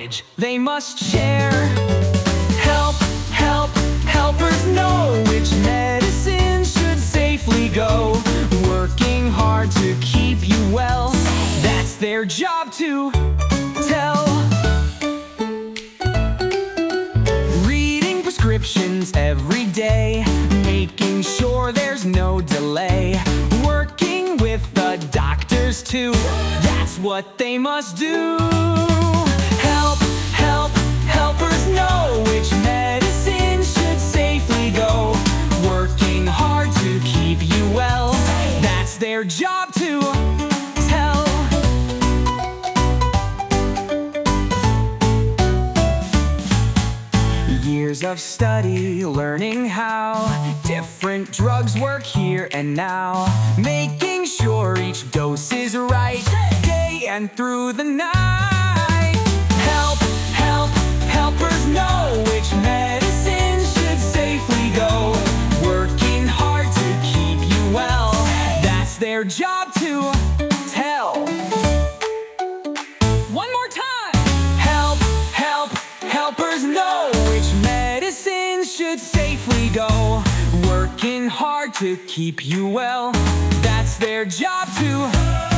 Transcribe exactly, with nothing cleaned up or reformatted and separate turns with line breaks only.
knowledge they must share. Help, help, helpers know which medicine should safely go. Working hard to keep you well, that's their job to tell. Reading prescriptions every day, making sure there's no delay. Working with the doctors too, that's what they must do. Help, help, helpers know which medicine should safely go. Working hard to keep you well, that's their job to tell. Years of study, learning how different drugs work here and now. Making sure each dose is right, day and through the night. Help, help, helpers know which medicine should safely go. Working hard to keep you well, that's their job to tell. One more time! Help, help, helpers know which medicine should safely go. Working hard to keep you well, that's their job to